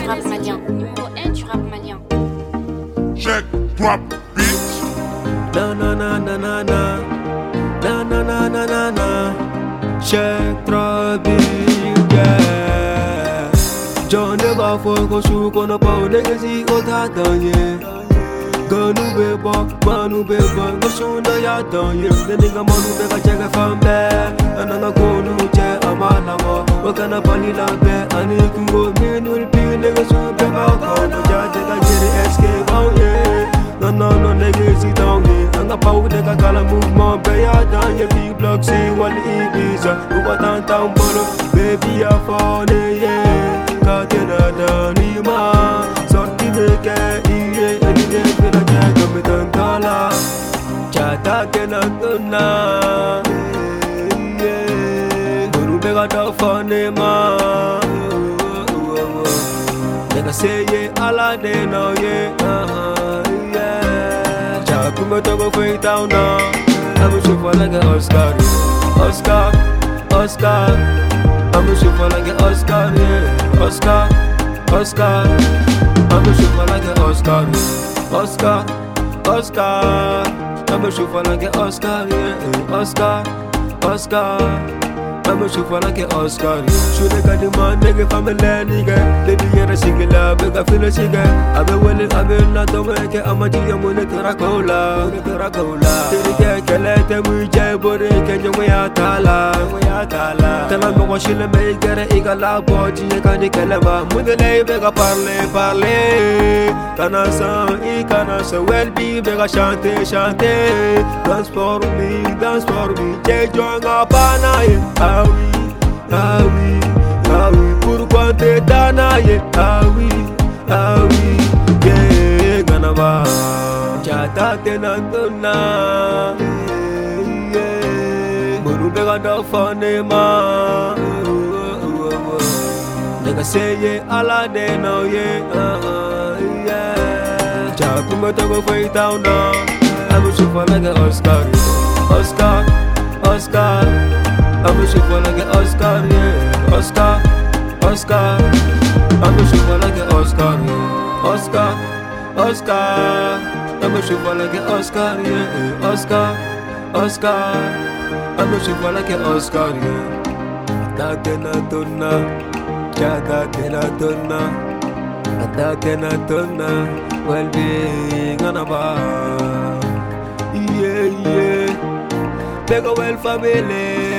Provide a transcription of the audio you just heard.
du rap malien. Numéro 1 du rap malien. Check, drop, beat. Na na na na na na. Na na na na na na. Check, drop, beat, yeah. John de Bafo, go shoot on a power, legacy, go tatan, Ganu beba, manu beba, go shoot the yatan, The nigga manu beba, check a fan bear. And I'm a go no chair, a man, what can a funny lamp bear? And you can go, me, will be niggas who be out. The judge, I get it, escape, oh yeah. No, legacy down here. I'm a power, they got a movement, pay out down your big block, see what it is. Who got downtown, baby, I fall, yeah. Katena Danima, sorti meke, iye, eniye, pila kega mitantala. Chata kena tuna, guru bega tafanema. Nigga say ye ala de no ye, yeah. Chakume togo fei down now. I'm a super like an Oscar, Oscar. I'm a super like an Oscar, yeah. Oscar. I'm a super like an Oscar, Oscar. I'm a super like an Oscar, yeah. Oscar. I'm a super like an Oscar. Should I got the man, nigga, family, nigga. Baby, you're a single, big I feel a cigar. I've been willing, I've been not to make it. I'm a dear money to Racola. Take a letter, we jay, but it can you way out. Tell I'm what she'll make get a eagle body. You can't kill him. With the lay, beg a parle. Can I well be beg a shante. Dance for me. Jay, join up, ah oui, pourquoi t'es danaye? Ah oui, yeah, ganaba. Chata tenantona, Muru bega da fanema. Nigga say ye ala de no ye, yeah. Chakume togo fei down now. I'm a super like an Oscar. I'm a super like an Oscar, yeah. Oscar. I'm a super like an Oscar, yeah. Oscar. I'm a super like an Oscar, yeah. Oscar. I'm a super like an Oscar, yeah. Attack well being ganaba. Yeah. Beg a well family.